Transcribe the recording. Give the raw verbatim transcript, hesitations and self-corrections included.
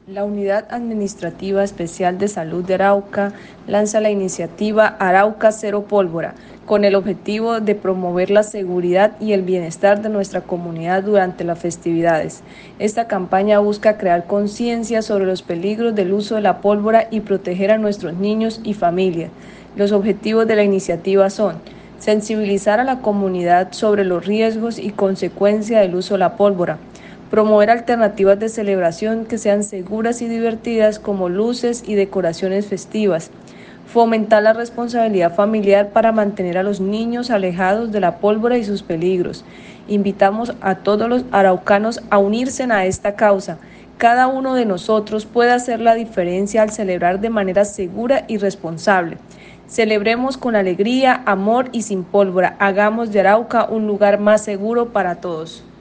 La Unidad Administrativa Especial de Salud de Arauca lanza la iniciativa Arauca Cero Pólvora, con el objetivo de promover la seguridad y el bienestar de nuestra comunidad durante las festividades. Esta campaña busca crear conciencia sobre los peligros del uso de la pólvora y proteger a nuestros niños y familias. Los objetivos de la iniciativa son sensibilizar a la comunidad sobre los riesgos y consecuencias del uso de la pólvora, promover alternativas de celebración que sean seguras y divertidas como luces y decoraciones festivas, fomentar la responsabilidad familiar para mantener a los niños alejados de la pólvora y sus peligros. Invitamos a todos los araucanos a unirse a esta causa. Cada uno de nosotros puede hacer la diferencia al celebrar de manera segura y responsable. Celebremos con alegría, amor y sin pólvora. Hagamos de Arauca un lugar más seguro para todos.